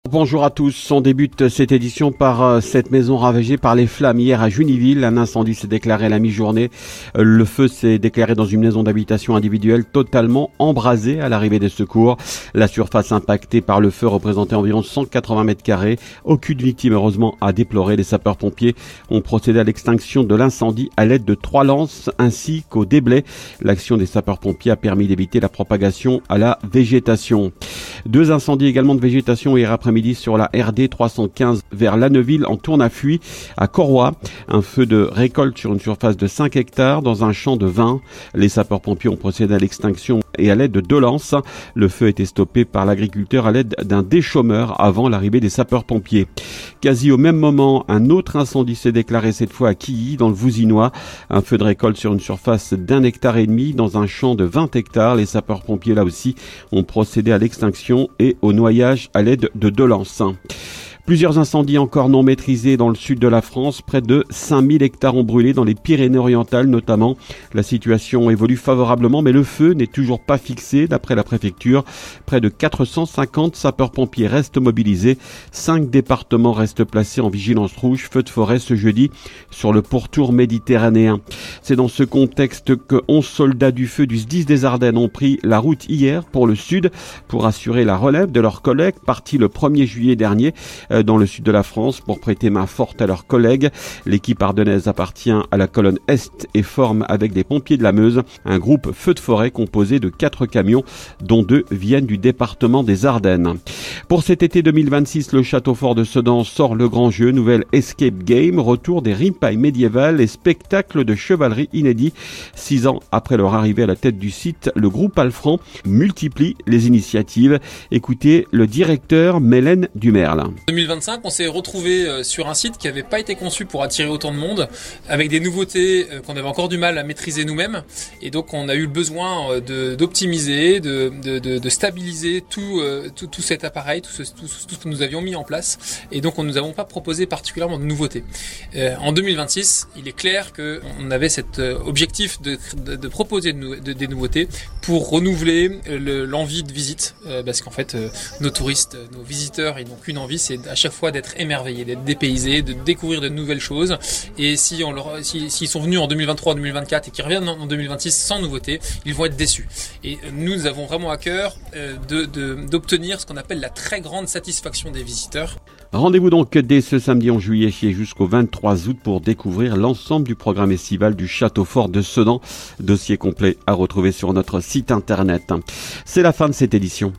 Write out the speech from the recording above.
Bonjour à tous, on débute cette édition par cette maison ravagée par les flammes. Hier à Juniville, un incendie s'est déclaré à la mi-journée. Le feu s'est déclaré dans une maison d'habitation individuelle totalement embrasée à l'arrivée des secours. La surface impactée par le feu représentait environ 180 mètres carrés. Aucune victime heureusement à déplorer. Les sapeurs-pompiers ont procédé à l'extinction de l'incendie à l'aide de 3 lances ainsi qu'au déblai. L'action des sapeurs-pompiers a permis d'éviter la propagation à la végétation. 2 incendies également de végétation hier après-midi sur la RD 315 vers Lanneville en Tournafuit à Corroy. Un feu de récolte sur une surface de 5 hectares dans un champ de vin. Les sapeurs-pompiers ont procédé à l'extinction et à l'aide de 2 lances. Le feu a été stoppé par l'agriculteur à l'aide d'un déchômeur avant l'arrivée des sapeurs-pompiers. Quasi au même moment, un autre incendie s'est déclaré cette fois à Quilly dans le Vouzinois. Un feu de récolte sur une surface d'1,5 hectare dans un champ de 20 hectares. Les sapeurs-pompiers là aussi ont procédé à l'extinction et au noyage à l'aide de 2 lances. Plusieurs incendies encore non maîtrisés dans le sud de la France. Près de 5000 hectares ont brûlé dans les Pyrénées-Orientales notamment. La situation évolue favorablement mais le feu n'est toujours pas fixé d'après la préfecture. Près de 450 sapeurs-pompiers restent mobilisés. 5 départements restent placés en vigilance rouge. Feu de forêt ce jeudi sur le pourtour méditerranéen. C'est dans ce contexte que 11 soldats du feu du SDIS des Ardennes ont pris la route hier pour le sud pour assurer la relève de leurs collègues partis le 1er juillet dernier dans le sud de la France pour prêter main forte à leurs collègues. L'équipe ardennaise appartient à la colonne Est et forme avec les pompiers de la Meuse un groupe feu de forêt composé de 4 camions dont 2 viennent du département des Ardennes. Pour cet été 2026, le château fort de Sedan sort le grand jeu, nouvelle escape game, retour des ripailles médiévales et spectacles de chevalerie inédits. 6 ans après leur arrivée à la tête du site, le groupe Alfran multiplie les initiatives. Écoutez le directeur Mélène Dumerle. 2025, on s'est retrouvé sur un site qui n'avait pas été conçu pour attirer autant de monde, avec des nouveautés qu'on avait encore du mal à maîtriser nous-mêmes. Et donc on a eu le besoin d'optimiser, de stabiliser tout cet appareil, tout ce que nous avions mis en place. Et donc nous n'avons pas proposé particulièrement de nouveautés. En 2026, il est clair qu'on avait cet objectif de proposer des nouveautés pour renouveler l'envie de visite. Parce qu'en fait, nos touristes, nos visiteurs, ils n'ont qu'une envie, c'est à chaque fois d'être émerveillés, d'être dépaysés, de découvrir de nouvelles choses. Et s'ils sont venus en 2023, 2024 et qu'ils reviennent en 2026 sans nouveauté, ils vont être déçus. Et nous avons vraiment à cœur d'obtenir ce qu'on appelle la très grande satisfaction des visiteurs. Rendez-vous donc dès ce samedi en juillet et jusqu'au 23 août pour découvrir l'ensemble du programme estival du Château Fort de Sedan. Dossier complet à retrouver sur notre site internet. C'est la fin de cette édition.